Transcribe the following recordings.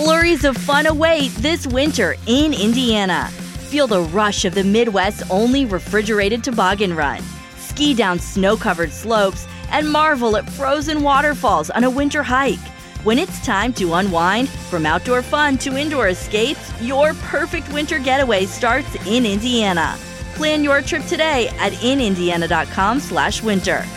Flurries of fun await this winter in Indiana. Feel the rush of the Midwest's only refrigerated toboggan run. Ski down snow-covered slopes and marvel at frozen waterfalls on a winter hike. When it's time to unwind, from outdoor fun to indoor escapes, your perfect winter getaway starts in Indiana. Plan your trip today at inindiana.com/winter.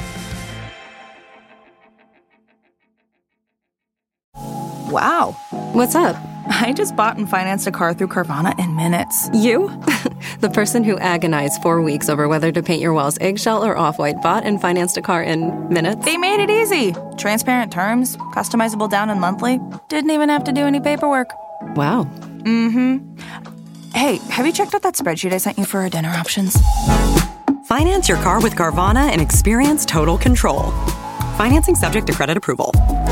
Wow. What's up? I just bought and financed a car through Carvana in minutes. You? The person who agonized 4 weeks over whether to paint your walls eggshell or off-white bought and financed a car in minutes? They made it easy. Transparent terms, customizable down and monthly. Didn't even have to do any paperwork. Wow. Mm-hmm. Hey, have you checked out that spreadsheet I sent you for our dinner options? Finance your car with Carvana and experience total control. Financing subject to credit approval.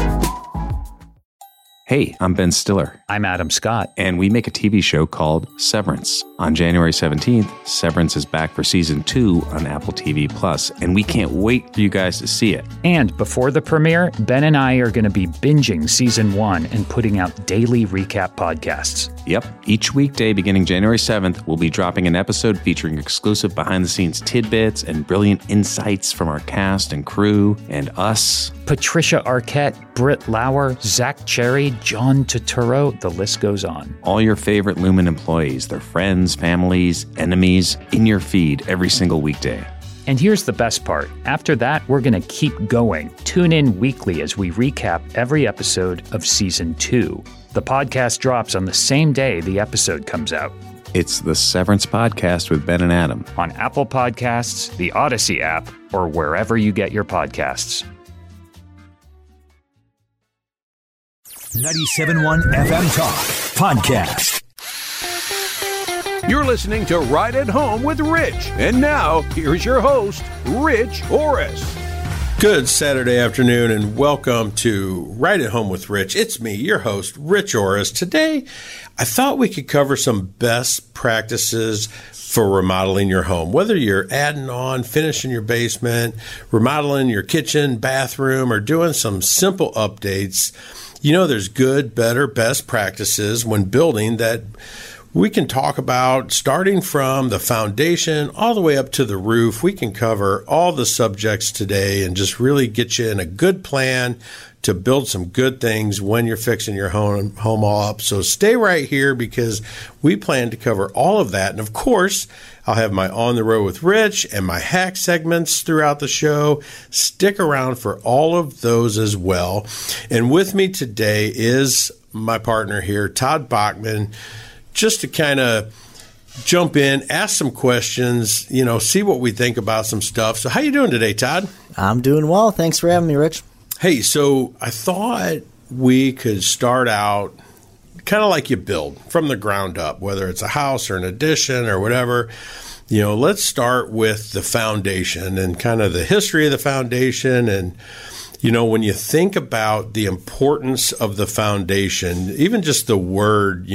Hey, I'm Ben Stiller. I'm Adam Scott. And we make a TV show called Severance. On January 17th, Severance is back for season 2 on Apple TV+, and we can't wait for you guys to see it. And before the premiere, Ben and I are going to be binging season 1 and putting out daily recap podcasts. Yep. Each weekday beginning January 7th, we'll be dropping an episode featuring exclusive behind-the-scenes tidbits and brilliant insights from our cast and crew and us. Patricia Arquette, Britt Lauer, Zach Cherry, John Turturro, the list goes on. All your favorite Lumen employees, their friends, families, enemies, in your feed every single weekday. And here's the best part. After that, we're going to keep going. Tune in weekly as we recap every episode of Season 2. The podcast drops on the same day the episode comes out. It's the Severance Podcast with Ben and Adam. On Apple Podcasts, the Odyssey app, or wherever you get your podcasts. 97.1 FM Talk Podcast. You're listening to Ride at Home with Rich. And now, here's your host, Rich Orris. Good Saturday afternoon and welcome to Ride at Home with Rich. It's me, your host, Rich Orris. Today, I thought we could cover some best practices for remodeling your home. Whether you're adding on, finishing your basement, remodeling your kitchen, bathroom, or doing some simple updates, you know there's good, better, best practices when building that we can talk about, starting from the foundation all the way up to the roof. We can cover all the subjects today and just really get you in a good plan to build some good things when you're fixing your home all up. So stay right here because we plan to cover all of that. And of course, I'll have my On the Road with Rich and my hack segments throughout the show. Stick around for all of those as well. And with me today is my partner here, Todd Bachman, just to kind of jump in, ask some questions, see what we think about some stuff. So how you doing today, Todd? I'm doing well. Thanks for having me, Rich. Hey, so I thought we could start out kind of like you build from the ground up, whether it's a house or an addition or whatever. Let's start with the foundation and kind of the history of the foundation. And, when you think about the importance of the foundation, even just the word,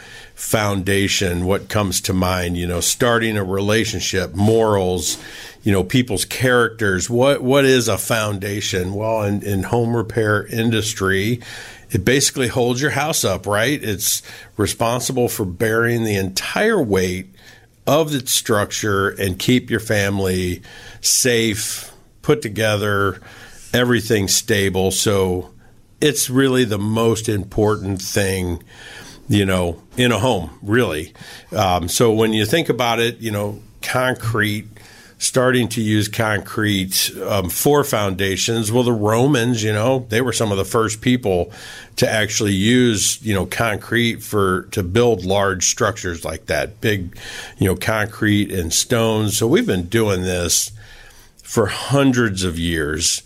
foundation, what comes to mind, starting a relationship, morals, people's characters. What is a foundation? Well, in home repair industry, it basically holds your house up, right? It's responsible for bearing the entire weight of the structure and keep your family safe, put together, everything stable. So it's really the most important thing, in a home, really. So when you think about it, concrete, starting to use concrete for foundations. Well, the Romans, they were some of the first people to actually use, concrete to build large structures like that, big, concrete and stones. So we've been doing this for hundreds of years.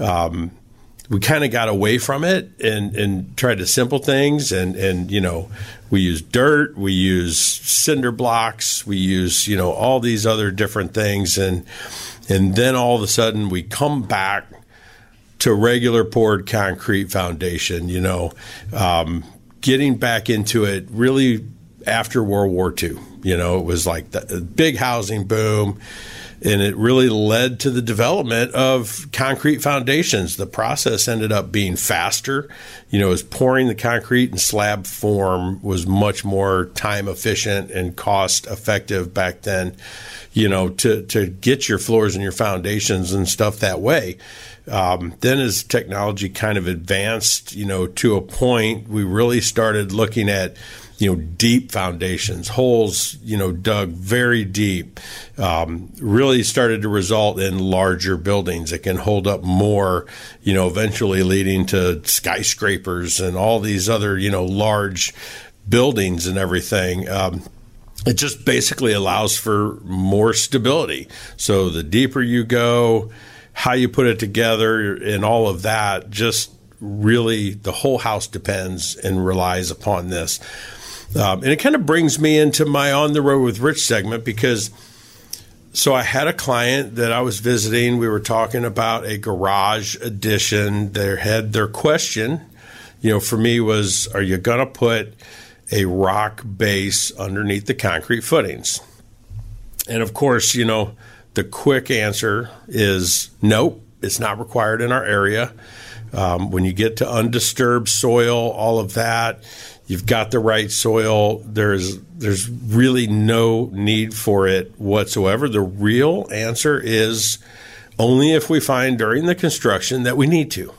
We kind of got away from it and tried to simple things. And we use dirt, we use cinder blocks, we use, all these other different things. And then all of a sudden we come back to regular poured concrete foundation, getting back into it really after World War II. It was like the big housing boom, and it really led to the development of concrete foundations. The process ended up being faster. As pouring the concrete in slab form was much more time efficient and cost effective back then, to get your floors and your foundations and stuff that way. Then as technology kind of advanced, to a point, we really started looking at deep foundations, holes, dug very deep, really started to result in larger buildings that can hold up more, eventually leading to skyscrapers and all these other, large buildings and everything. It just basically allows for more stability. So the deeper you go, how you put it together and all of that, just really the whole house depends and relies upon this. And it kind of brings me into my On the Road with Rich segment because so I had a client that I was visiting. We were talking about a garage addition. Their question, for me was, are you going to put a rock base underneath the concrete footings? And of course, the quick answer is nope, it's not required in our area. When you get to undisturbed soil, all of that, you've got the right soil. There's really no need for it whatsoever. The real answer is only if we find during the construction that we need to.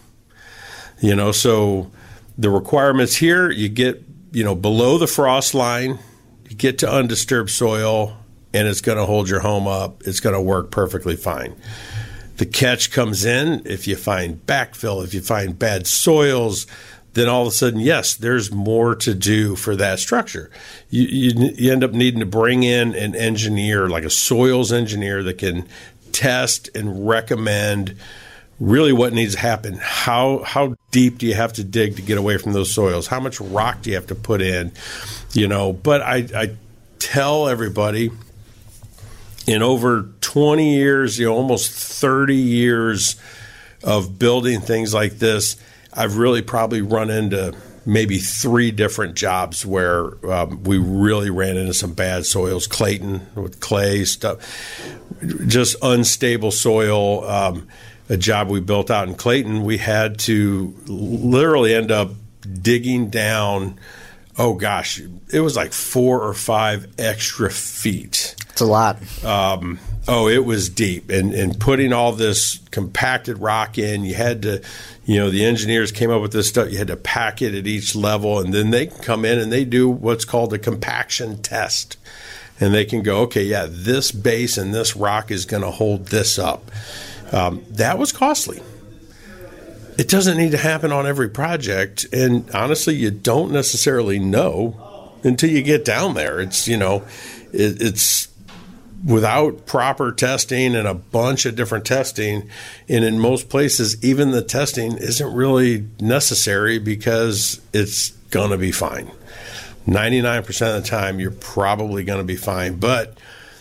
So the requirements here, you get, below the frost line, you get to undisturbed soil, and it's going to hold your home up. It's going to work perfectly fine. The catch comes in if you find backfill, if you find bad soils, then all of a sudden, yes, there's more to do for that structure. You end up needing to bring in an engineer, like a soils engineer that can test and recommend really what needs to happen. How deep do you have to dig to get away from those soils? How much rock do you have to put in? But I tell everybody in over 20 years, almost 30 years of building things like this, I've really probably run into maybe 3 different jobs where we really ran into some bad soils. Clayton with clay stuff, just unstable soil. A job we built out in Clayton, we had to literally end up digging down, it was like 4 or 5 extra feet. It's a lot. It was deep. And putting all this compacted rock in, you had to, the engineers came up with this stuff. You had to pack it at each level, and then they can come in and they do what's called a compaction test. And they can go, okay, yeah, this base and this rock is going to hold this up. That was costly. It doesn't need to happen on every project. And honestly, you don't necessarily know until you get down there. It's, it's without proper testing and a bunch of different testing. And in most places, even the testing isn't really necessary because it's going to be fine. 99% of the time, you're probably going to be fine. But,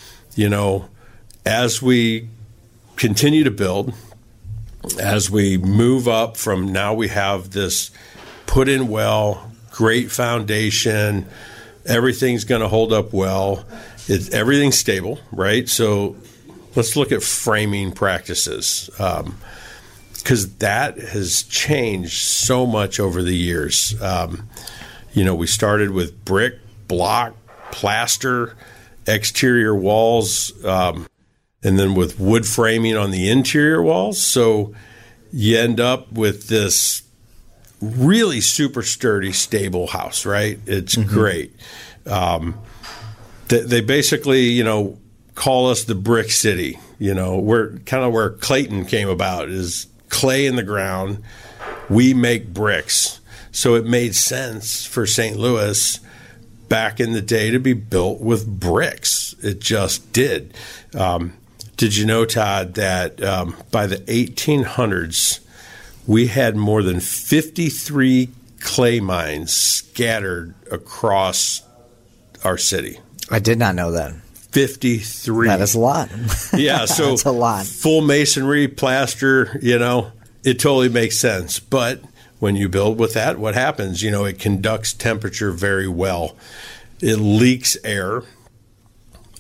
as we continue to build, as we move up from now we have this put in well, great foundation, everything's going to hold up well. Everything's stable, right? So let's look at framing practices because that has changed so much over the years. We started with brick, block, plaster, exterior walls, and then with wood framing on the interior walls. So you end up with this really super sturdy, stable house, right? It's great. They basically, call us the brick city. We're kind of where Clayton came about is clay in the ground. We make bricks. So it made sense for St. Louis back in the day to be built with bricks. It just did. Did you know, Todd, that by the 1800s, we had more than 53 clay mines scattered across our city? I did not know that. 53. That is a lot. Yeah, so that's a lot. Full masonry, plaster, it totally makes sense. But when you build with that, what happens? It conducts temperature very well. It leaks air.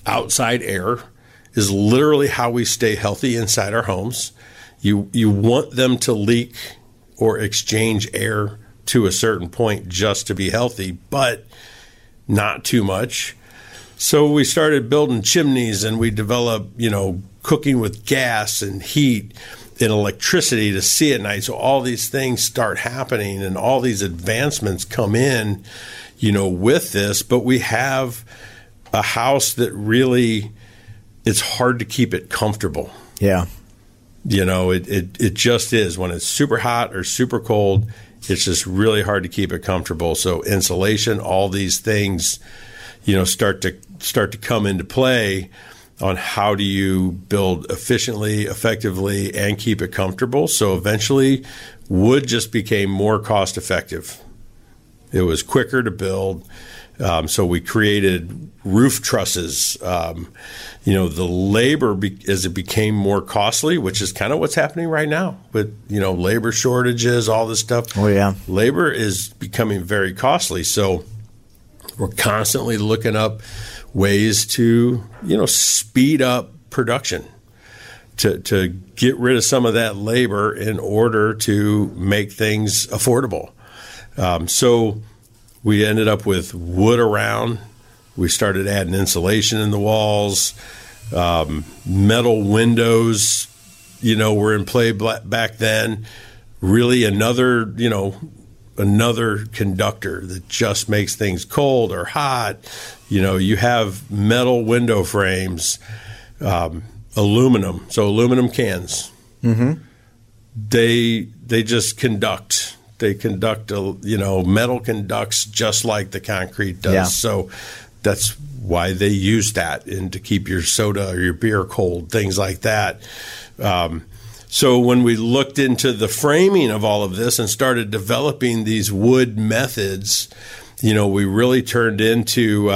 outside air is literally how we stay healthy inside our homes. You want them to leak or exchange air to a certain point just to be healthy, but not too much. So we started building chimneys, and we developed, cooking with gas and heat and electricity to see at night. So all these things start happening, and all these advancements come in, with this. But we have a house that really, it's hard to keep it comfortable. Yeah. It just is. When it's super hot or super cold, it's just really hard to keep it comfortable. So insulation, all these things, start to come into play on how do you build efficiently, effectively, and keep it comfortable. So eventually, wood just became more cost effective. It was quicker to build. So we created roof trusses. The labor, as it became more costly, which is kind of what's happening right now with, labor shortages, all this stuff. Oh, yeah. Labor is becoming very costly. So we're constantly looking up ways to, speed up production, to get rid of some of that labor in order to make things affordable. So we ended up with wood around. We started adding insulation in the walls. Metal windows, were in play back then. Really another conductor that just makes things cold or hot. You have metal window frames, aluminum. So aluminum cans. Mm-hmm. They just conduct. They conduct, metal conducts just like the concrete does. Yeah. So that's why they use that to keep your soda or your beer cold, things like that. So when we looked into the framing of all of this and started developing these wood methods, we really turned into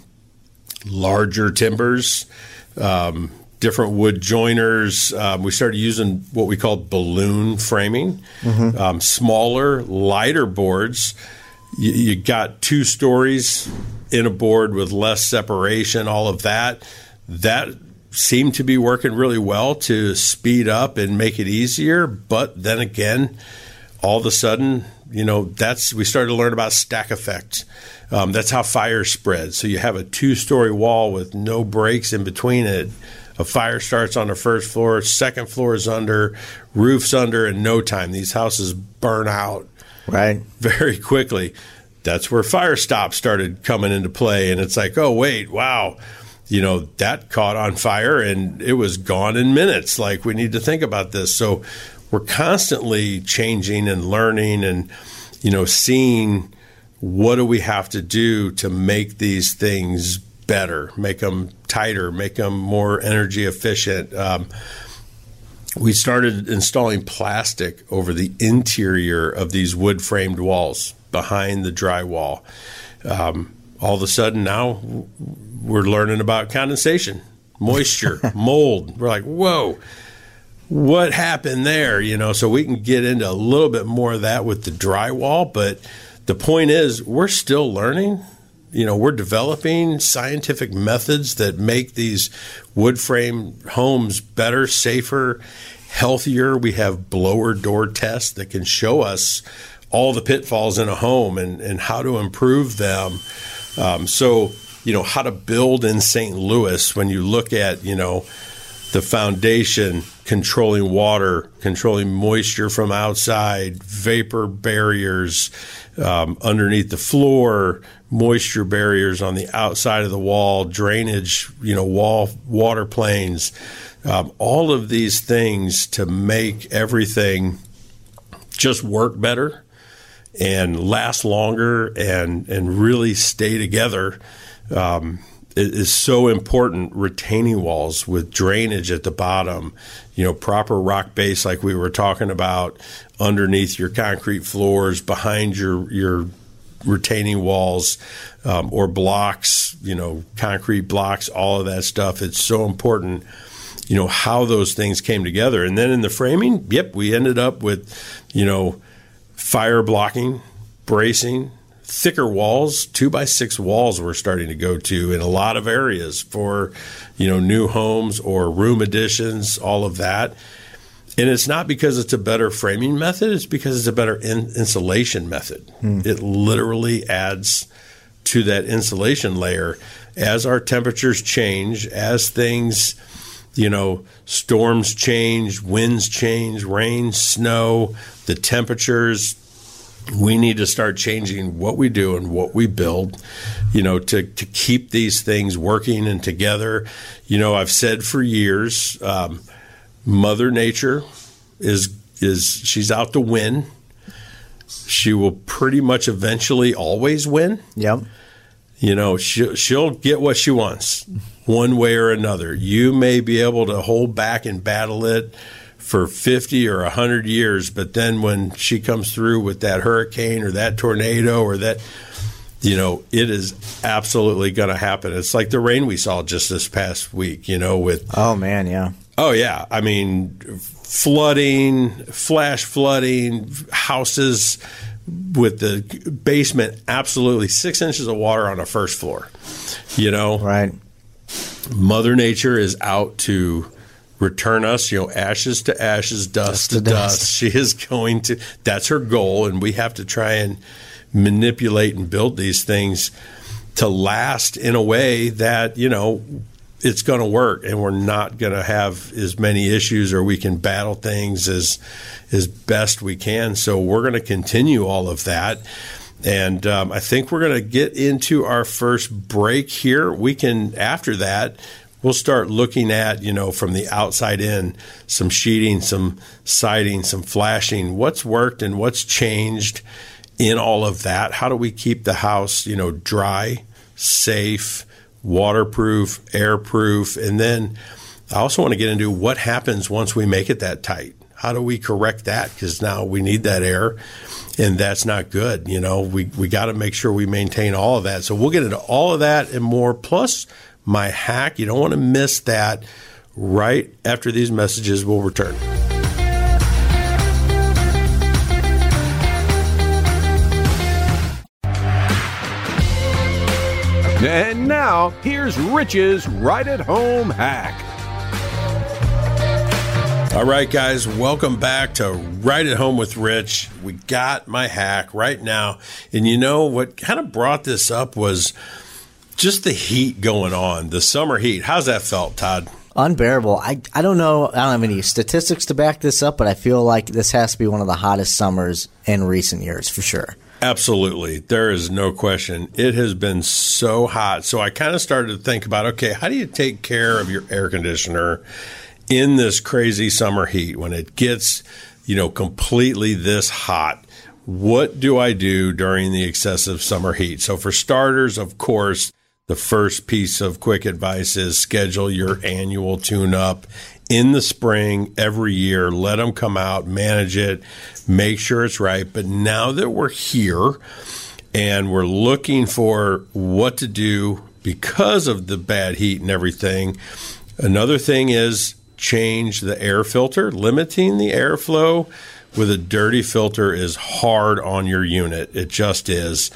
larger timbers, different wood joiners. We started using what we called balloon framing, smaller, lighter boards. You got 2 stories in a board with less separation, all of that. That seemed to be working really well to speed up and make it easier. But then again, all of a sudden, we started to learn about stack effect. That's how fire spreads. So you have a 2-story wall with no breaks in between it. A fire starts on the first floor, second floor is under, roof's under in no time. These houses burn out very quickly. That's where fire stops started coming into play. And it's like, oh, wait, wow, that caught on fire and it was gone in minutes. Like, we need to think about this. So we're constantly changing and learning and, seeing what do we have to do to make these things better, make them tighter, make them more energy efficient. We started installing plastic over the interior of these wood-framed walls behind the drywall. All of a sudden now we're learning about condensation, moisture, mold. We're like, whoa, what happened there? So we can get into a little bit more of that with the drywall. But the point is, we're still learning. We're developing scientific methods that make these wood frame homes better, safer, healthier. We have blower door tests that can show us all the pitfalls in a home and how to improve them. So how to build in St. Louis when you look at, the foundation, controlling water, controlling moisture from outside, vapor barriers underneath the floor, moisture barriers on the outside of the wall, drainage, wall water planes, all of these things to make everything just work better and last longer and really stay together. It is so important. Retaining walls with drainage at the bottom, proper rock base like we were talking about underneath your concrete floors, behind your retaining walls, or blocks, concrete blocks, all of that stuff. It's so important, how those things came together. And then in the framing, we ended up with, fire blocking, bracing, thicker walls, 2x6 walls we're starting to go to in a lot of areas for, new homes or room additions, all of that. And it's not because it's a better framing method. It's because it's a better insulation method. It literally adds to that insulation layer as our temperatures change, as things, storms change, winds change, rain, snow, the temperatures. We need to start changing what we do and what we build, to keep these things working and together. I've said for years, Mother Nature she's out to win. She will pretty much eventually always win. Yep. She'll get what she wants one way or another. You may be able to hold back and battle it for 50 or 100 years, but then when she comes through with that hurricane or that tornado or that, it is absolutely going to happen. It's like the rain we saw just this past week, with... Oh, man, yeah. Oh, yeah. I mean, flooding, flash flooding, houses with the basement, absolutely 6 inches of water on the first floor, Right. Mother Nature is out to return us, ashes to ashes, dust to dust. She is going to, that's her goal, and we have to try and manipulate and build these things to last in a way that, it's going to work, and we're not going to have as many issues, or we can battle things as best we can. So we're going to continue all of that. And I think we're going to get into our first break here. After that, we'll start looking at, from the outside in, some sheeting, some siding, some flashing, what's worked and what's changed in all of that. How do we keep the house, dry, safe, waterproof, airproof? And then I also want to get into what happens once we make it that tight. How do we correct that? Because now we need that air, and that's not good. We got to make sure we maintain all of that. So we'll get into all of that and more, plus my hack. You don't want to miss that. Right after these messages, we'll return. And now, here's Rich's Right at Home hack. All right, guys, welcome back to Right at Home with Rich. We got my hack right now. And what kind of brought this up was just the heat going on, the summer heat. How's that felt, Todd? Unbearable. I don't know. I don't have any statistics to back this up, but I feel like this has to be one of the hottest summers in recent years for sure. Absolutely. There is no question. It has been so hot. So I kind of started to think about, okay, how do you take care of your air conditioner in this crazy summer heat when it gets, completely this hot? What do I do during the excessive summer heat? So for starters, of course, the first piece of quick advice is schedule your annual tune-up in the spring every year. Let them come out, manage it, make sure it's right. But now that we're here and we're looking for what to do because of the bad heat and everything, another thing is change the air filter. Limiting the airflow with a dirty filter is hard on your unit. It just is.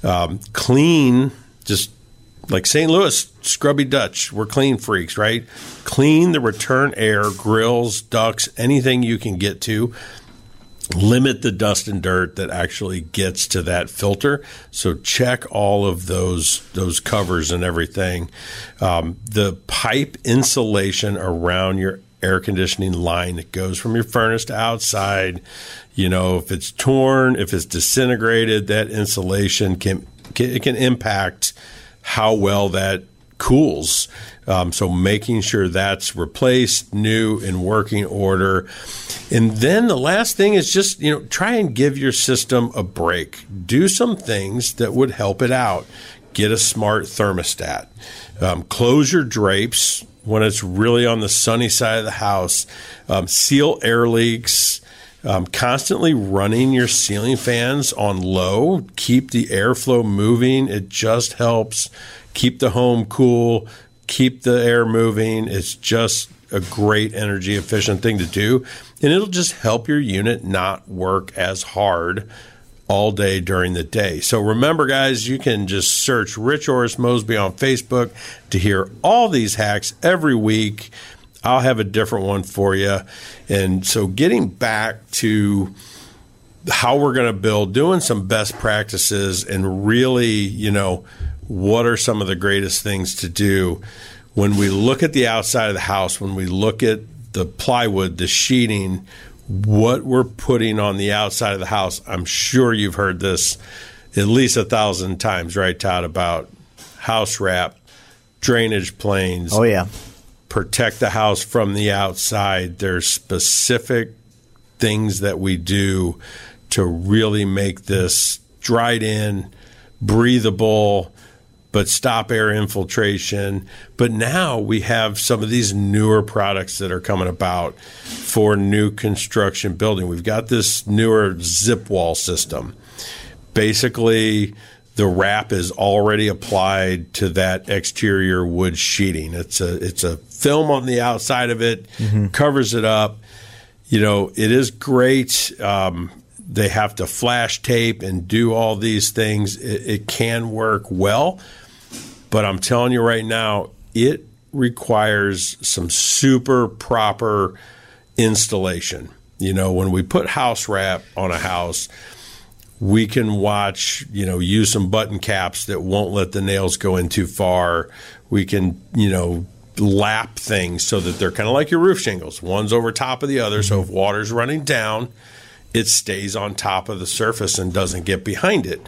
Clean, just like St. Louis, Scrubby Dutch, we're clean freaks, right? Clean the return air, grills, ducts, anything you can get to. Limit the dust and dirt that actually gets to that filter. So check all of those covers and everything. The pipe insulation around your air conditioning line that goes from your furnace to outside, if it's torn, if it's disintegrated, that insulation can impact how well that cools. So making sure that's replaced, new, in working order. And then the last thing is just, try and give your system a break. Do some things that would help it out. Get a smart thermostat. Close your drapes when it's really on the sunny side of the house. Seal air leaks. Constantly running your ceiling fans on low. Keep the airflow moving. It just helps keep the home cool, keep the air moving. It's just a great energy efficient thing to do. And it'll just help your unit not work as hard all day during the day. So remember, guys, you can just search Rich Orris Mosby on Facebook to hear all these hacks every week. I'll have a different one for you. And so getting back to how we're going to build, doing some best practices, and really, you know, what are some of the greatest things to do when we look at the outside of the house, when we look at the plywood, the sheeting, what we're putting on the outside of the house. I'm sure you've heard this at least 1,000 times, right, Todd, about house wrap, drainage planes. Oh, yeah. Protect the house from the outside. There's specific things that we do to really make this dried in, breathable, but stop air infiltration. But now we have some of these newer products that are coming about for new construction building. We've got this newer zip wall system. Basically, the wrap is already applied to that exterior wood sheeting. It's a film on the outside of it, covers it up. You know, it is great. They have to flash tape and do all these things. It can work well, but I'm telling you right now, it requires some super proper installation. You know, when we put house wrap on a house, we can watch, you know, use some button caps that won't let the nails go in too far. We can, you know, lap things so that they're kind of like your roof shingles. One's over top of the other, so if water's running down, it stays on top of the surface and doesn't get behind it.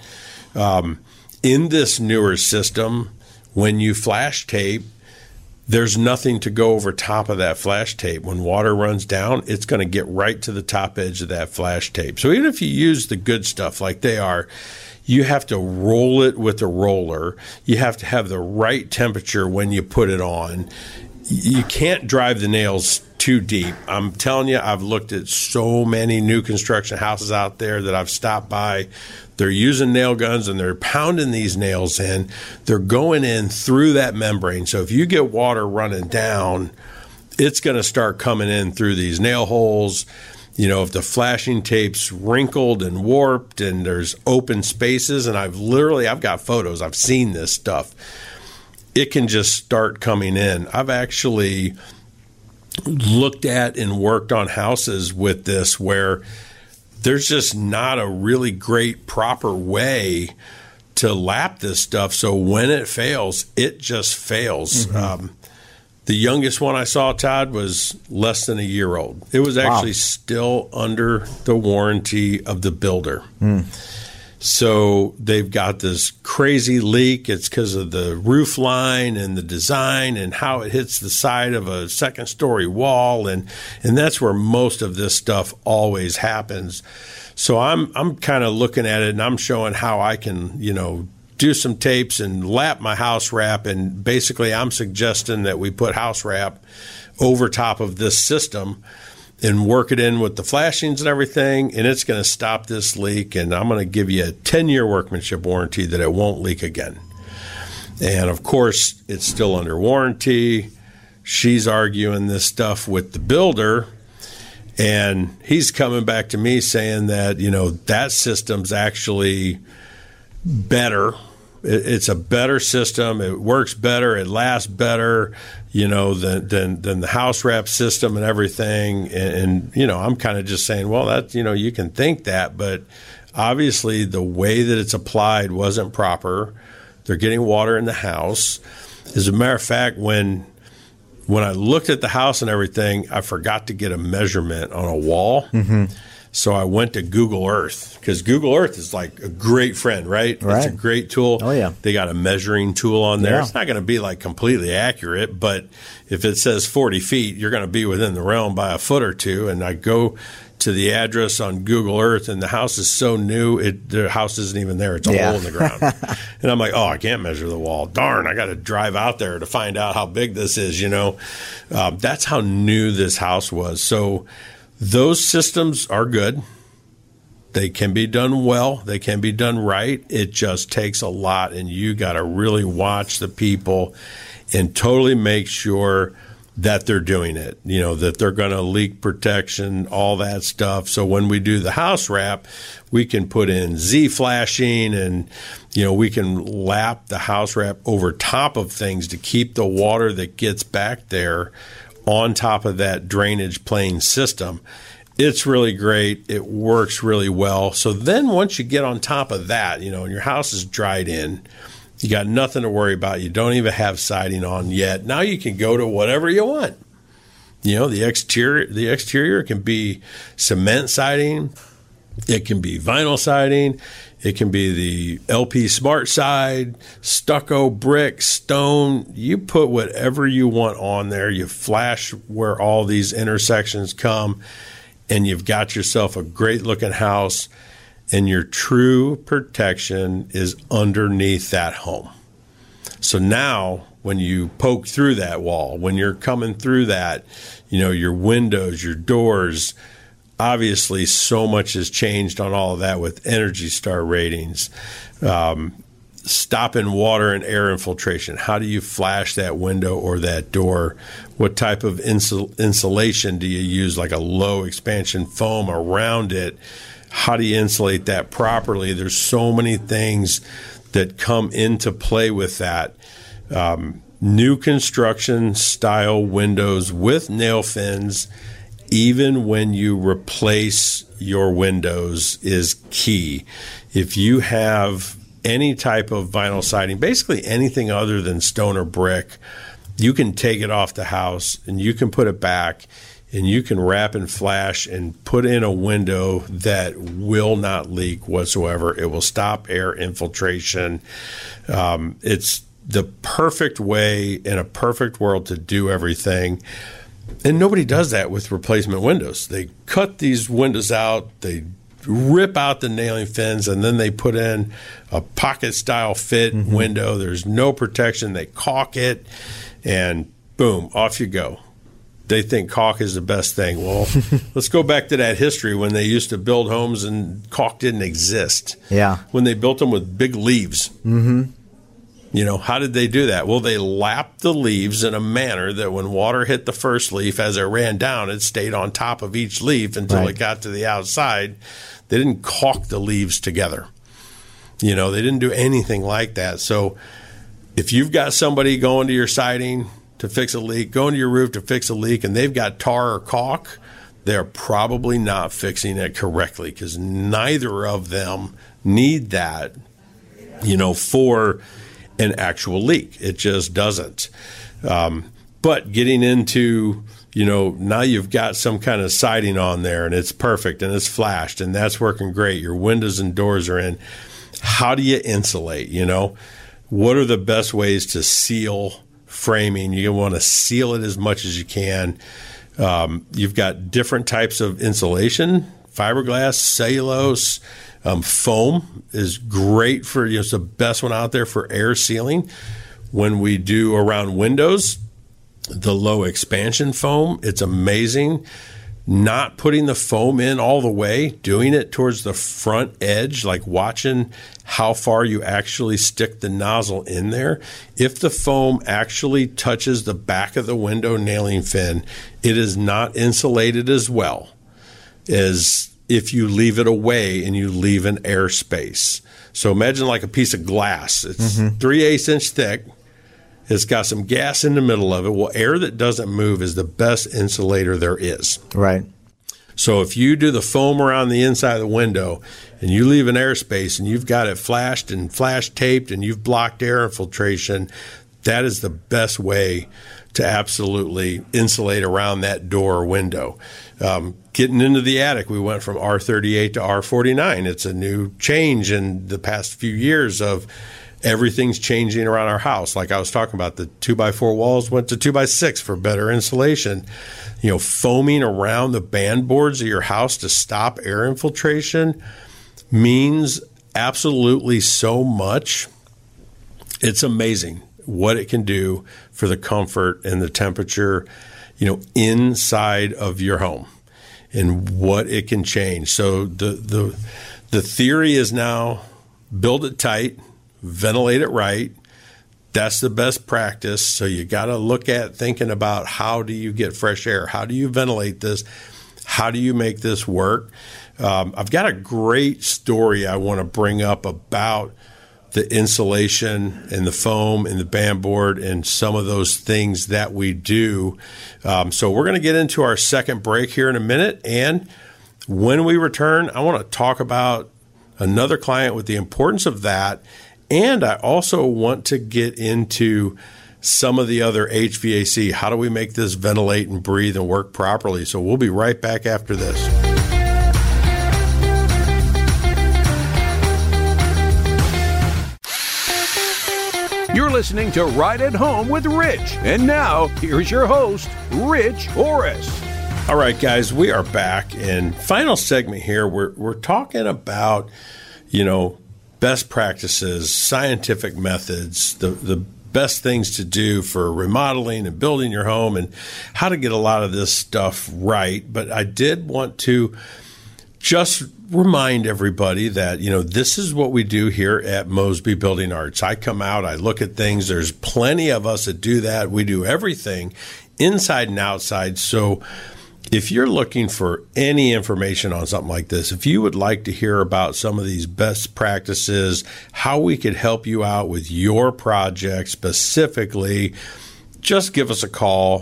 In this newer system, when you flash tape, there's nothing to go over top of that flash tape. When water runs down, it's going to get right to the top edge of that flash tape. So even if you use the good stuff like they are, you have to roll it with a roller. You have to have the right temperature when you put it on. You can't drive the nails too deep. I'm telling you, I've looked at so many new construction houses out there that I've stopped by. They're using nail guns and they're pounding these nails in. They're going in through that membrane. So if you get water running down, it's going to start coming in through these nail holes. You know, if the flashing tape's wrinkled and warped and there's open spaces, and I've got photos, I've seen this stuff, it can just start coming in. I've actually looked at and worked on houses with this where there's just not a really great proper way to lap this stuff. So when it fails, it just fails. The youngest one I saw, Todd, was less than a year old. It was actually still under the warranty of the builder. So they've got this crazy leak. It's because of the roof line and the design and how it hits the side of a second-story wall, and that's where most of this stuff always happens. So I'm kind of looking at it, and I'm showing how I can, you know, do some tapes and lap my house wrap, and basically I'm suggesting that we put house wrap over top of this system and work it in with the flashings and everything, and it's going to stop this leak, and I'm going to give you a 10-year workmanship warranty that it won't leak again. And, of course, it's still under warranty. She's arguing this stuff with the builder, and he's coming back to me saying that, you know, that system's actually better. It's a better system. It works better. It lasts better, you know, than the house wrap system and everything. And you know, I'm kind of just saying, well, that, you know, you can think that, but obviously the way that it's applied wasn't proper. They're getting water in the house. As a matter of fact, when I looked at the house and everything, I forgot to get a measurement on a wall. So I went to Google Earth, because Google Earth is like a great friend, right? It's a great tool. Oh, yeah. They got a measuring tool on there. Yeah. It's not going to be like completely accurate, but if it says 40 feet, you're going to be within the realm by a foot or two. And I go to the address on Google Earth, and the house is so new, the house isn't even there. It's a hole in the ground. And I'm like, oh, I can't measure the wall. Darn, I got to drive out there to find out how big this is, you know. That's how new this house was. So those systems are good. They can be done well. They can be done right. It just takes a lot, and you got to really watch the people and totally make sure that they're doing it, that they're going to leak protection, all that stuff. So when we do the house wrap, we can put in Z-flashing and, we can lap the house wrap over top of things to keep the water that gets back there on top of that drainage plane system. It's really great. It works really well. So then once you get on top of that, and your house is dried in, you got nothing to worry about. You don't even have siding on yet. Now you can go to whatever you want. The exterior can be cement siding. It can be vinyl siding. It can be the LP Smart side, stucco, brick, stone. You put whatever you want on there. You flash where all these intersections come, and you've got yourself a great-looking house, and your true protection is underneath that home. So now when you poke through that wall, when you're coming through that, your windows, your doors, obviously so much has changed on all of that with Energy Star ratings, stopping water and air infiltration. How do you flash that window or that door? What type of insulation do you use, like a low expansion foam around it? How do you insulate that properly? There's so many things that come into play with that. New construction style windows with nail fins, even when you replace your windows, is key. If you have any type of vinyl siding, basically anything other than stone or brick, you can take it off the house and you can put it back, and you can wrap and flash and put in a window that will not leak whatsoever. It will stop air infiltration. It's the perfect way in a perfect world to do everything. And nobody does that with replacement windows. They cut these windows out, they rip out the nailing fins, and then they put in a pocket-style fit window. There's no protection. They caulk it, and boom, off you go. They think caulk is the best thing. Well, let's go back to that history when they used to build homes and caulk didn't exist. Yeah. When they built them with big leaves. Mm-hmm. How did they do that? Well, they lapped the leaves in a manner that when water hit the first leaf, as it ran down, it stayed on top of each leaf until it got to the outside. They didn't caulk the leaves together. They didn't do anything like that. So if you've got somebody going to your siding to fix a leak, going to your roof to fix a leak, and they've got tar or caulk, they're probably not fixing it correctly, because neither of them need that, for an actual leak. It just doesn't. But getting into, now you've got some kind of siding on there and it's perfect and it's flashed and that's working great. Your windows and doors are in. How do you insulate? What are the best ways to seal framing? You want to seal it as much as you can. You've got different types of insulation, fiberglass, cellulose. Foam is great for, it's the best one out there for air sealing. When we do around windows, the low expansion foam, it's amazing. Not putting the foam in all the way, doing it towards the front edge, like watching how far you actually stick the nozzle in there. If the foam actually touches the back of the window nailing fin, it is not insulated as well as if you leave it away and you leave an air space. So imagine like a piece of glass. It's 3/8 inch thick. It's got some gas in the middle of it. Well, air that doesn't move is the best insulator there is. Right. So if you do the foam around the inside of the window and you leave an air space and you've got it flashed and flash taped and you've blocked air infiltration, that is the best way to absolutely insulate around that door or window. Getting into the attic, we went from R38 to R49. It's a new change in the past few years of everything's changing around our house. Like I was talking about, the 2x4 walls went to 2x6 for better insulation. Foaming around the band boards of your house to stop air infiltration means absolutely so much. It's amazing what it can do for the comfort and the temperature, inside of your home, and what it can change. So the theory is now build it tight, ventilate it right, That's the best practice. So you got to look at thinking about how do you get fresh air? How do you ventilate this? How do you make this work? I've got a great story I want to bring up about the insulation and the foam and the band board and some of those things that we do. So we're going to get into our second break here in a minute. And when we return, I want to talk about another client with the importance of that. And I also want to get into some of the other HVAC. How do we make this ventilate and breathe and work properly? So we'll be right back after this. You're listening to Right at Home with Rich. And now, here's your host, Rich Orris. All right, guys, we are back. And final segment here, we're talking about, best practices, scientific methods, the best things to do for remodeling and building your home and how to get a lot of this stuff right. But I did want to just remind everybody that, this is what we do here at Mosby Building Arts. I come out, I look at things. There's plenty of us that do that. We do everything inside and outside. So if you're looking for any information on something like this, if you would like to hear about some of these best practices, how we could help you out with your project specifically, just give us a call,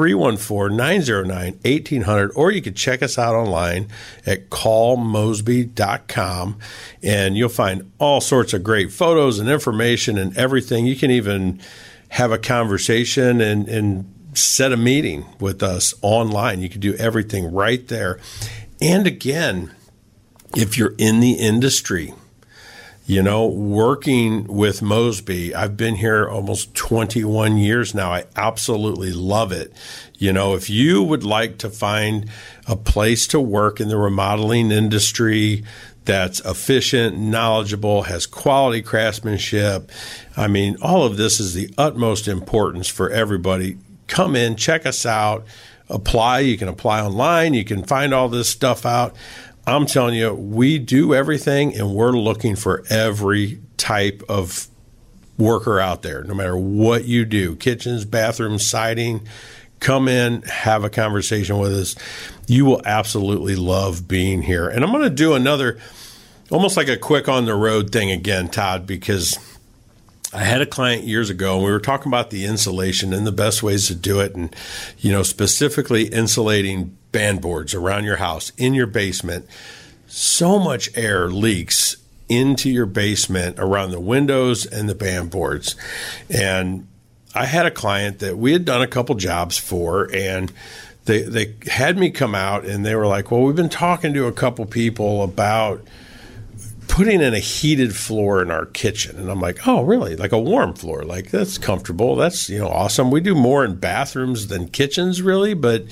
314-909-1800, or you can check us out online at callmosby.com, and you'll find all sorts of great photos and information and everything. You can even have a conversation and set a meeting with us online. You can do everything right there. And again, if you're in the industry, working with Mosby, I've been here almost 21 years now. I absolutely love it. If you would like to find a place to work in the remodeling industry that's efficient, knowledgeable, has quality craftsmanship, all of this is the utmost importance for everybody. Come in, check us out, apply. You can apply online. You can find all this stuff out. I'm telling you, we do everything, and we're looking for every type of worker out there, no matter what you do, kitchens, bathrooms, siding. Come in, have a conversation with us. You will absolutely love being here. And I'm going to do another, almost like a quick on the road thing again, Todd, because I had a client years ago, and we were talking about the insulation and the best ways to do it, and specifically insulating band boards around your house, in your basement. So much air leaks into your basement around the windows and the band boards. And I had a client that we had done a couple jobs for, and they had me come out, and they were like, well, we've been talking to a couple people about putting in a heated floor in our kitchen. And I'm like, oh, really? Like a warm floor? Like, that's comfortable. That's, awesome. We do more in bathrooms than kitchens, really. But,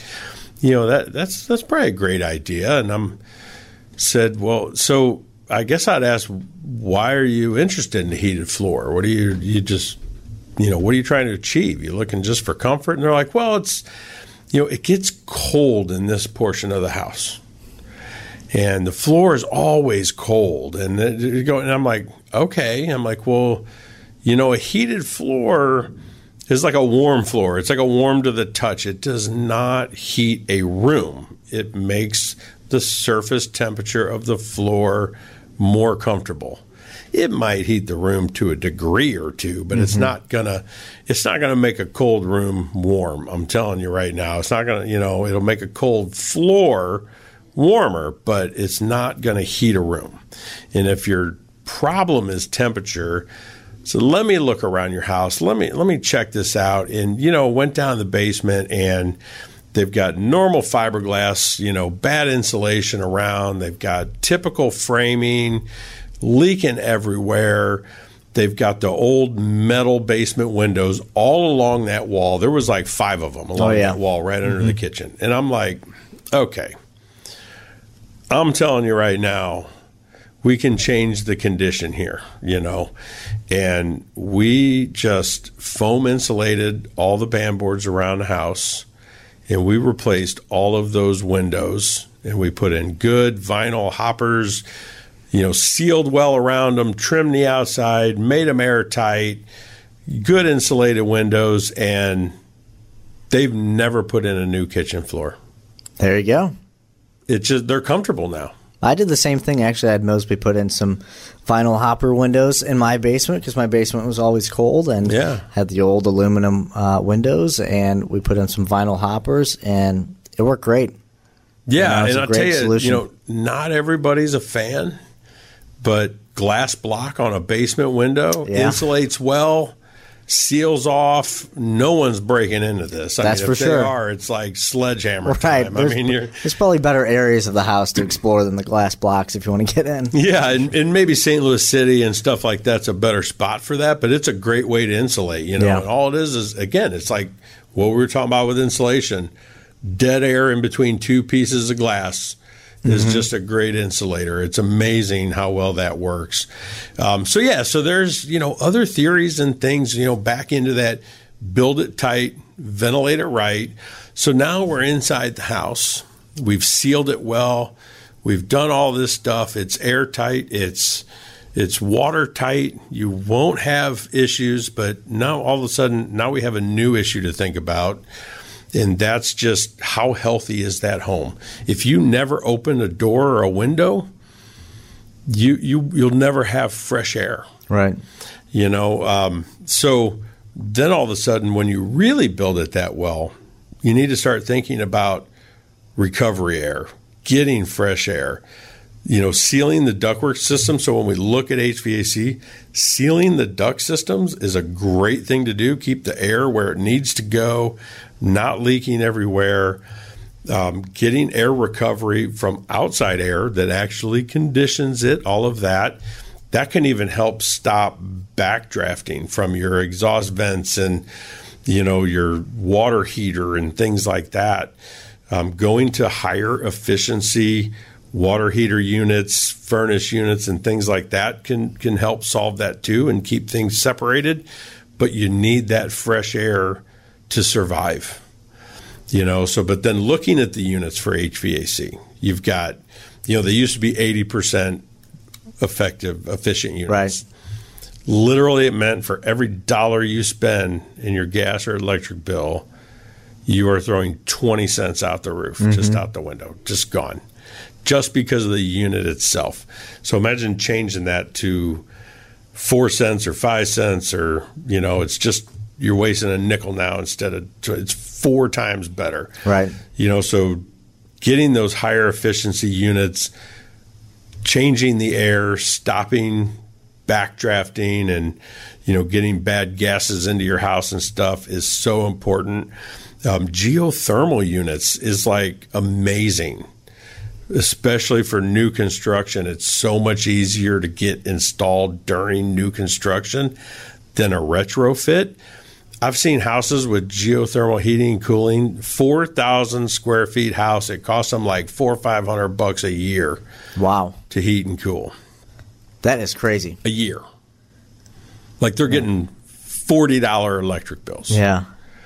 that's probably a great idea. And said, well, so I guess I'd ask, why are you interested in a heated floor? What are you just, what are you trying to achieve? You looking just for comfort? And they're like, well, it's, it gets cold in this portion of the house. And the floor is always cold. And I'm like, okay. I'm like, well, a heated floor is like a warm floor. It's like a warm to the touch. It does not heat a room. It makes the surface temperature of the floor more comfortable. It might heat the room to a degree or two, but it's not gonna make a cold room warm. I'm telling you right now, it's not gonna, it'll make a cold floor warmer, but it's not going to heat a room. And if your problem is temperature, so let me look around your house. Let me check this out. And, went down the basement, and they've got normal fiberglass, bad insulation around. They've got typical framing, leaking everywhere. They've got the old metal basement windows all along that wall. There was like 5 of them along that wall right under the kitchen. And I'm like, okay. I'm telling you right now, we can change the condition here, and we just foam insulated all the band boards around the house, and we replaced all of those windows, and we put in good vinyl hoppers, sealed well around them, trimmed the outside, made them airtight, good insulated windows, and they've never put in a new kitchen floor. There you go. It's just they're comfortable now. I did the same thing. Actually, I had Mosby put in some vinyl hopper windows in my basement because my basement was always cold, and had the old aluminum windows, and we put in some vinyl hoppers, and it worked great. Yeah, and I'll tell you, not everybody's a fan, but glass block on a basement window insulates well, seals off. No one's breaking into this. That's for sure. If they are, it's like sledgehammer time. There's probably better areas of the house to explore than the glass blocks if you want to get in. Yeah, and maybe St. Louis City and stuff like that's a better spot for that, but it's a great way to insulate. And all it is, again, it's like what we were talking about with insulation. Dead air in between two pieces of glass is just a great insulator. It's amazing how well that works. So there's, other theories and things, back into that, build it tight, ventilate it right. So now we're inside the house. We've sealed it well. We've done all this stuff. It's airtight. It's watertight. You won't have issues, but now all of a sudden, now we have a new issue to think about. And that's just how healthy is that home. If you never open a door or a window, you'll never have fresh air. Right. So then all of a sudden, when you really build it that well, you need to start thinking about recovery air, getting fresh air, sealing the ductwork system. So when we look at HVAC, sealing the duct systems is a great thing to do. Keep the air where it needs to go, not leaking everywhere, getting air recovery from outside air that actually conditions it, all of that. That can even help stop backdrafting from your exhaust vents and, your water heater and things like that. Going to higher efficiency water heater units, furnace units, and things like that can help solve that too and keep things separated. But you need that fresh air to survive, but then looking at the units for HVAC, you've got, they used to be 80% efficient units. Right. Literally, it meant for every dollar you spend in your gas or electric bill, you are throwing 20 cents out the roof, just out the window, just gone, just because of the unit itself. So imagine changing that to 4 cents or 5 cents, or, it's just, you're wasting a nickel now instead of, it's 4 times better. Right. So getting those higher efficiency units, changing the air, stopping backdrafting and, getting bad gases into your house and stuff is so important. Geothermal units is like amazing, especially for new construction. It's so much easier to get installed during new construction than a retrofit. I've seen houses with geothermal heating and cooling, 4,000 square feet house. It costs them like $400 or $500 a year. Wow. To heat and cool. That is crazy. A year. Like they're getting $40 electric bills. Yeah.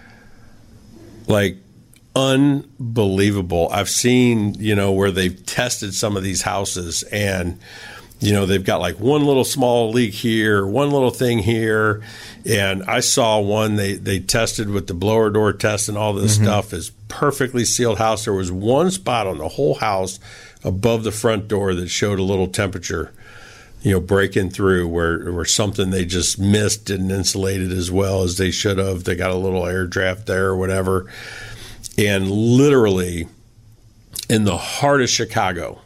Like unbelievable. I've seen, where they've tested some of these houses and, they've got like one little small leak here, one little thing here. And I saw one they tested with the blower door test and all this stuff. Is perfectly sealed house. There was one spot on the whole house above the front door that showed a little temperature, breaking through where something they just missed, didn't insulate it as well as they should have. They got a little air draft there or whatever. And literally in the heart of Chicago,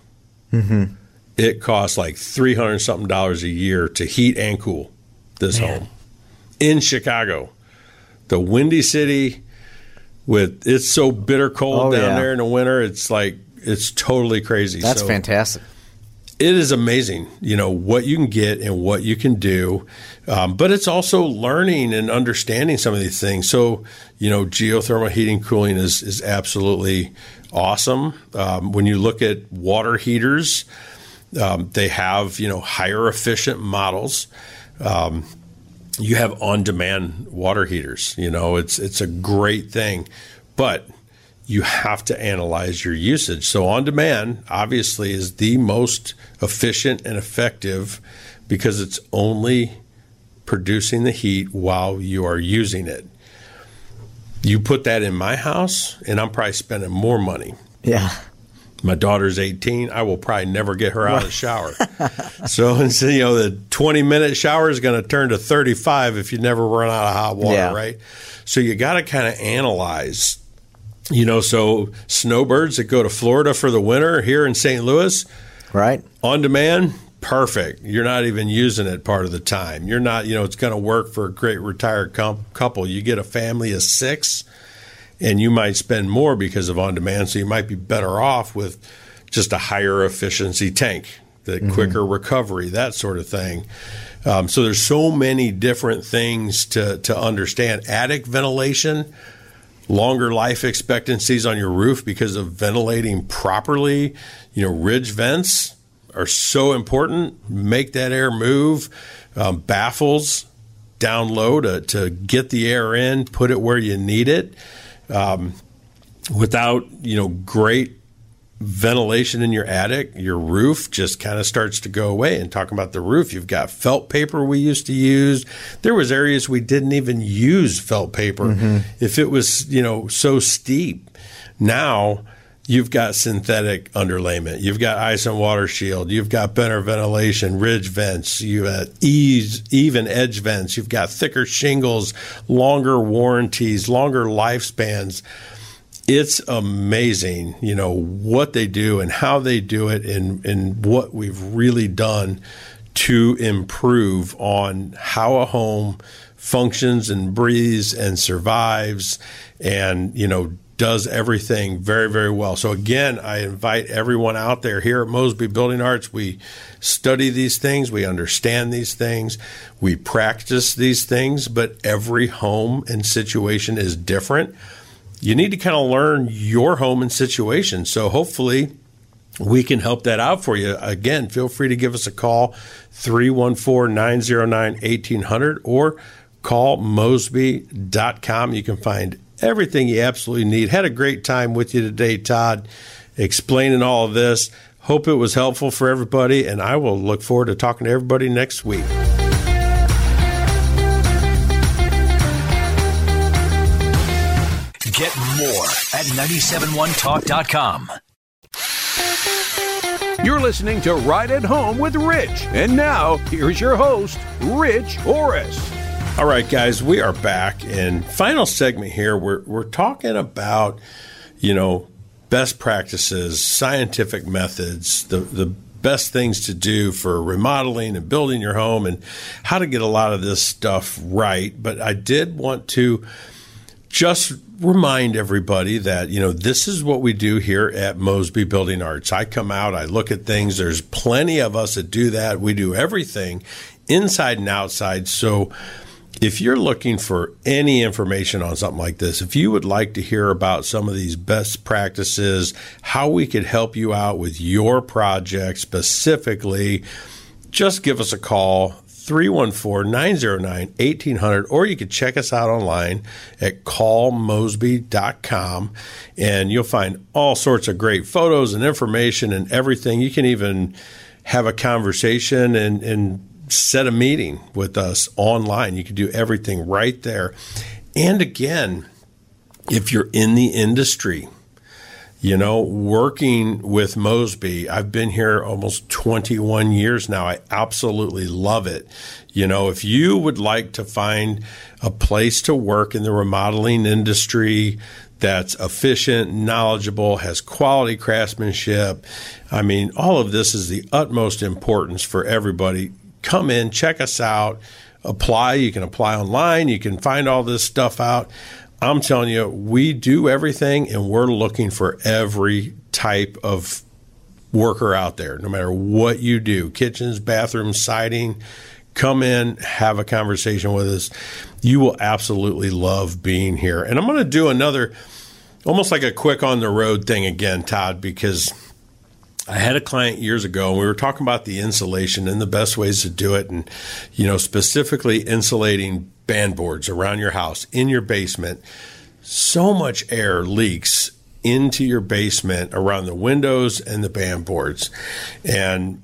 it costs like $300-something a year to heat and cool this home in Chicago, the windy city. With it's so bitter cold down there in the winter, it's like it's totally crazy. That's fantastic. It is amazing, what you can get and what you can do. But it's also learning and understanding some of these things. So, geothermal heating, cooling is absolutely awesome. When you look at water heaters, they have, higher efficient models. You have on-demand water heaters. It's a great thing. But you have to analyze your usage. So on-demand, obviously, is the most efficient and effective because it's only producing the heat while you are using it. You put that in my house, and I'm probably spending more money. Yeah. My daughter's 18. I will probably never get her out of the shower. So, the 20-minute shower is going to turn to 35 if you never run out of hot water, right? So you got to kind of analyze. So snowbirds that go to Florida for the winter here in St. Louis, right? On demand, perfect. You're not even using it part of the time. You're not, it's going to work for a great retired couple. You get a family of 6, and you might spend more because of on demand, so you might be better off with just a higher efficiency tank, the quicker recovery, that sort of thing. So there's so many different things to understand. Attic ventilation, longer life expectancies on your roof because of ventilating properly. Ridge vents are so important. Make that air move. Baffles down low to get the air in, put it where you need it. Without, great ventilation in your attic, your roof just kind of starts to go away. And talking about the roof, you've got felt paper we used to use. There was areas we didn't even use felt paper if it was, so steep. Now you've got synthetic underlayment. You've got ice and water shield. You've got better ventilation, ridge vents. You've got even edge vents. You've got thicker shingles, longer warranties, longer lifespans. It's amazing, what they do and how they do it and what we've really done to improve on how a home functions and breathes and survives and, does everything very, very well. So again, I invite everyone out there here at Mosby Building Arts. We study these things. We understand these things. We practice these things, but every home and situation is different. You need to kind of learn your home and situation. So hopefully we can help that out for you. Again, feel free to give us a call, 314-909-1800, or call Mosby.com. You can find everything you absolutely need. Had a great time with you today, Todd, explaining all of this. Hope it was helpful for everybody, and I will look forward to talking to everybody next week. Get more at 971talk.com. You're listening to Right at Home with Rich. And now, here's your host, Rich Orris. All right, guys, we are back. And final segment here, we're talking about, best practices, scientific methods, the best things to do for remodeling and building your home and how to get a lot of this stuff right. But I did want to just remind everybody that, this is what we do here at Mosby Building Arts. I come out, I look at things. There's plenty of us that do that. We do everything inside and outside. So if you're looking for any information on something like this, if you would like to hear about some of these best practices, how we could help you out with your project specifically, just give us a call, 314-909-1800, or you could check us out online at callmosby.com, and you'll find all sorts of great photos and information and everything. You can even have a conversation and set a meeting with us online. You can do everything right there. And again, if you're in the industry, working with Mosby, I've been here almost 21 years now. I absolutely love it. If you would like to find a place to work in the remodeling industry that's efficient, knowledgeable, has quality craftsmanship, all of this is the utmost importance for everybody. Come in, check us out, apply. You can apply online. You can find all this stuff out. I'm telling you, we do everything, and we're looking for every type of worker out there, no matter what you do, kitchens, bathrooms, siding. Come in, have a conversation with us. You will absolutely love being here. And I'm going to do another, almost like a quick on the road thing again, Todd, because I had a client years ago, and we were talking about the insulation and the best ways to do it, and specifically insulating band boards around your house, in your basement. So much air leaks into your basement around the windows and the band boards. And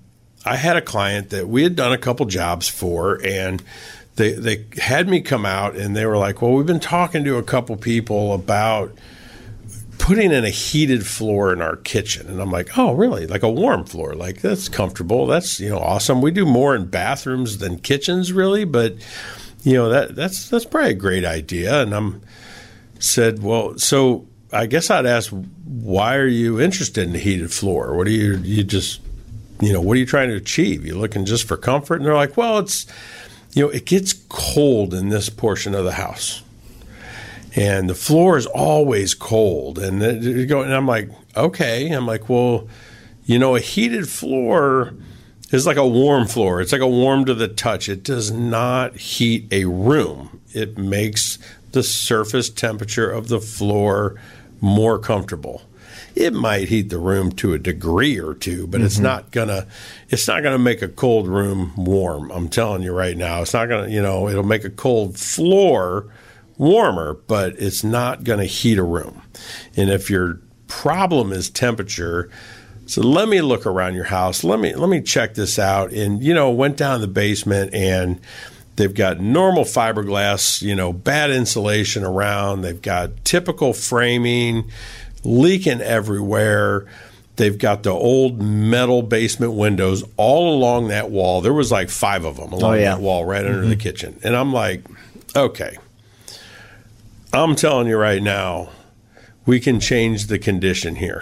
I had a client that we had done a couple jobs for, and they had me come out, and they were like, well, we've been talking to a couple people about putting in a heated floor in our kitchen. And I'm like, oh, really? Like a warm floor? Like, that's comfortable. That's, awesome. We do more in bathrooms than kitchens, really, but that's probably a great idea. And I'm said, well, so I guess I'd ask, why are you interested in a heated floor? What are you just, what are you trying to achieve? You looking just for comfort? And they're like, well, it's, it gets cold in this portion of the house, and the floor is always cold. And I'm like, okay. I'm like, well, a heated floor is like a warm floor. It's like a warm to the touch. It does not heat a room. It makes the surface temperature of the floor more comfortable. It might heat the room to a degree or two, but it's not gonna make a cold room warm. I'm telling you right now, it's not gonna, it'll make a cold floor warmer, but it's not gonna heat a room. And if your problem is temperature, so let me look around your house. Let me check this out. And went down the basement, and they've got normal fiberglass, bad insulation around. They've got typical framing, leaking everywhere. They've got the old metal basement windows all along that wall. There was like 5 of them along that wall right under the kitchen. And I'm like, okay, I'm telling you right now, we can change the condition here,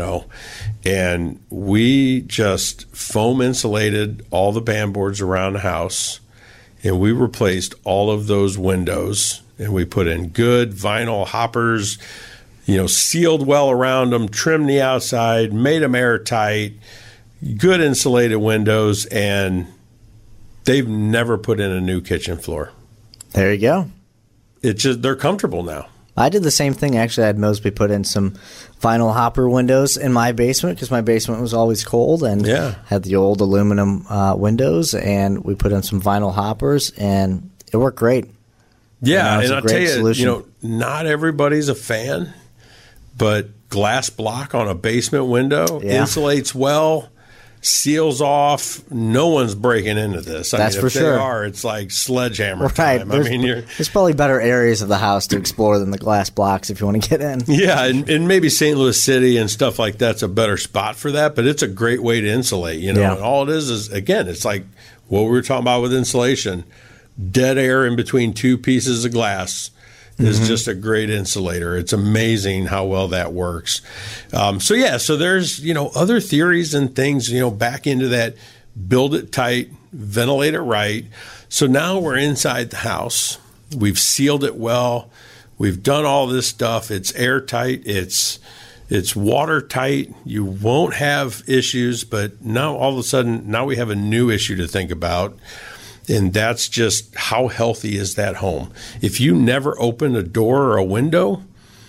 And we just foam insulated all the band boards around the house, and we replaced all of those windows, and we put in good vinyl hoppers, sealed well around them, trimmed the outside, made them airtight, good insulated windows, and they've never put in a new kitchen floor. There you go. They're comfortable now. I did the same thing. Actually, I had Mosby put in some vinyl hopper windows in my basement because my basement was always cold, and had the old aluminum windows, and we put in some vinyl hoppers, and it worked great. Yeah, and I'll tell you, not everybody's a fan, but glass block on a basement window insulates well, seals off. No one's breaking into this. That's for sure. If they are, it's like sledgehammer time. There's probably better areas of the house to explore than the glass blocks if you want to get in. Yeah, and maybe St. Louis City and stuff like that's a better spot for that, but it's a great way to insulate. And all it is, again, it's like what we were talking about with insulation. Dead air in between 2 pieces of glass is just a great insulator. It's amazing how well that works. So there's, other theories and things, back into that, build it tight, ventilate it right. So now we're inside the house. We've sealed it well. We've done all this stuff. It's airtight. It's watertight. You won't have issues, but now all of a sudden, now we have a new issue to think about. And that's just how healthy is that home. If you never open a door or a window,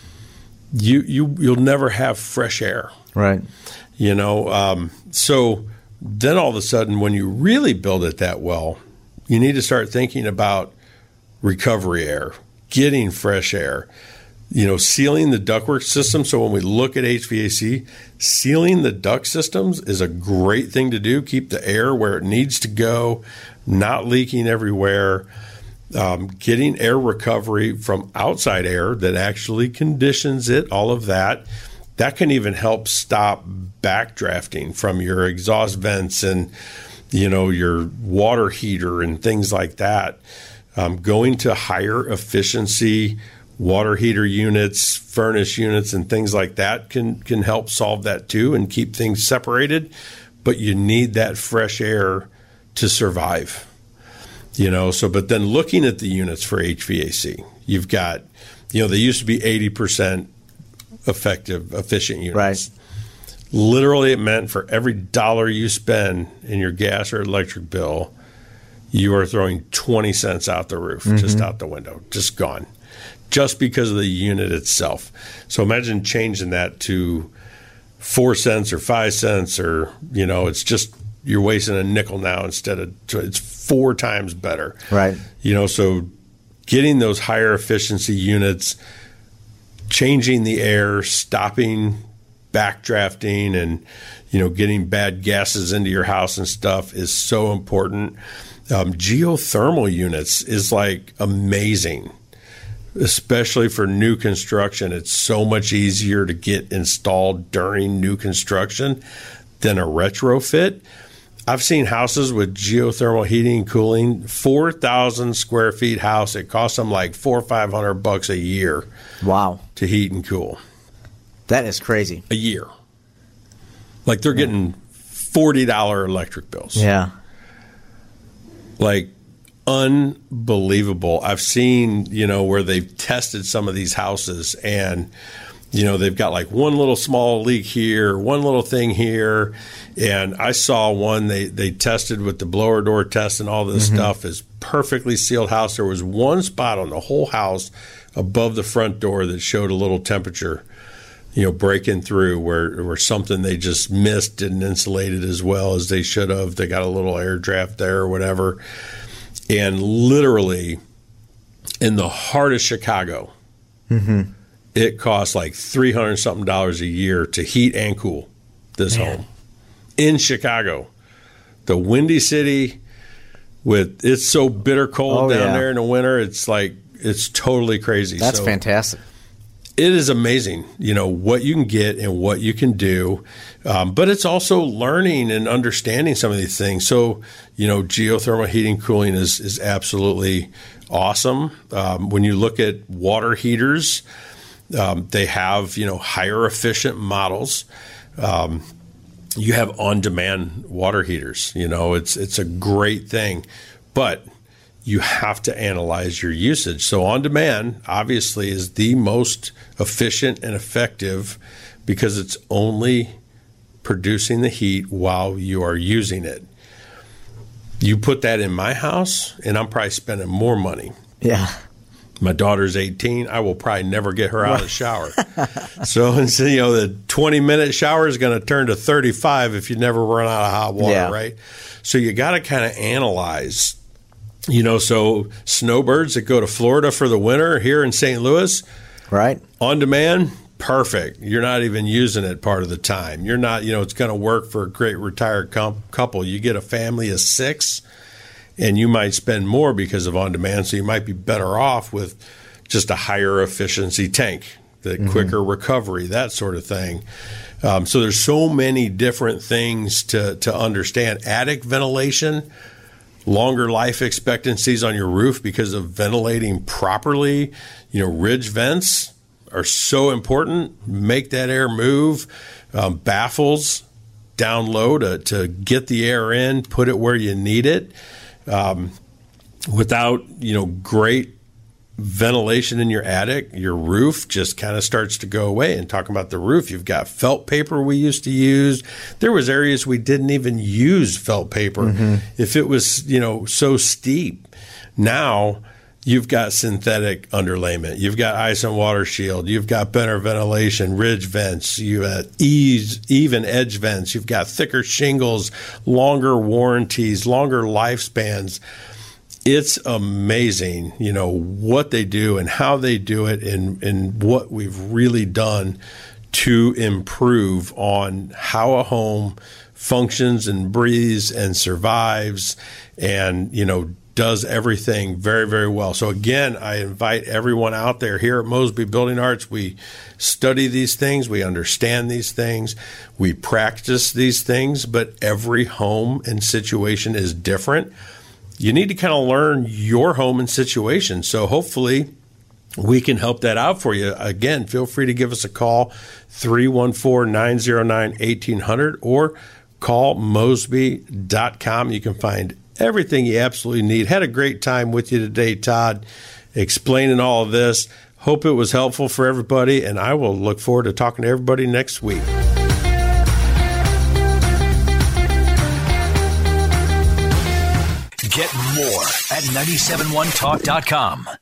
you'll never have fresh air. Right. So then all of a sudden, when you really build it that well, you need to start thinking about recovery air, getting fresh air, sealing the ductwork system. So when we look at HVAC, sealing the duct systems is a great thing to do. Keep the air where it needs to go, not leaking everywhere. Getting air recovery from outside air that actually conditions it, all of that. That can even help stop backdrafting from your exhaust vents and, your water heater and things like that. Going to higher efficiency water heater units, furnace units, and things like that can help solve that too and keep things separated. But you need that fresh air to survive. But then looking at the units for HVAC, you've got, they used to be 80% efficient units. Right. Literally, it meant for every $1 you spend in your gas or electric bill, you are throwing 20 cents out the roof, just out the window, just gone, just because of the unit itself. So imagine changing that to 4 cents or 5 cents, or, it's just, you're wasting a nickel now instead of, it's 4 times better. Right. So getting those higher efficiency units, changing the air, stopping backdrafting and, getting bad gases into your house and stuff is so important. Geothermal units is like amazing, especially for new construction. It's so much easier to get installed during new construction than a retrofit. I've seen houses with geothermal heating and cooling, 4,000 square feet house. It costs them like $400 or $500 a year. Wow. To heat and cool. That is crazy. A year. Like they're getting $40 electric bills. Yeah. Like unbelievable. I've seen, where they've tested some of these houses and, they've got like one little small leak here, one little thing here. And I saw one they tested with the blower door test and all this stuff. Is perfectly sealed house. There was one spot on the whole house above the front door that showed a little temperature, breaking through where something they just missed, didn't insulate it as well as they should have. They got a little air draft there or whatever. And literally in the heart of Chicago, it costs like $300-something a year to heat and cool this home in Chicago, the windy city. With it's so bitter cold down there in the winter, it's like it's totally crazy. That's fantastic. It is amazing, what you can get and what you can do, but it's also learning and understanding some of these things. So, geothermal heating cooling is absolutely awesome. When you look at water heaters, they have, higher efficient models. You have on-demand water heaters. It's a great thing, but you have to analyze your usage. So on-demand, obviously, is the most efficient and effective because it's only producing the heat while you are using it. You put that in my house, and I'm probably spending more money. Yeah. My daughter's 18. I will probably never get her out of the shower. So the 20-minute shower is going to turn to 35 if you never run out of hot water, right? So you got to kind of analyze. So snowbirds that go to Florida for the winter here in St. Louis, right? On demand, perfect. You're not even using it part of the time. You're not, it's going to work for a great retired couple. You get a family of 6, and you might spend more because of on demand. So you might be better off with just a higher efficiency tank, the quicker recovery, that sort of thing. So there's so many different things to understand. Attic ventilation. Longer life expectancies on your roof because of ventilating properly. Ridge vents are so important. Make that air move. Baffles down low to get the air in, put it where you need it. Without, great ventilation in your attic, your roof just kind of starts to go away. And talking about the roof, you've got felt paper we used to use. There was areas we didn't even use felt paper if it was, so steep. Now you've got synthetic underlayment. You've got ice and water shield. You've got better ventilation, ridge vents. You've got even edge vents. You've got thicker shingles, longer warranties, longer lifespans. It's amazing, what they do and how they do it and what we've really done to improve on how a home functions and breathes and survives and, does everything very, very well. So again, I invite everyone out there here at Mosby Building Arts. We study these things. We understand these things. We practice these things, but every home and situation is different. You need to kind of learn your home and situation. So hopefully we can help that out for you. Again, feel free to give us a call, 314-909-1800, or call Mosby.com. You can find everything you absolutely need. Had a great time with you today, Todd, explaining all of this. Hope it was helpful for everybody, and I will look forward to talking to everybody next week. Get more at 971talk.com.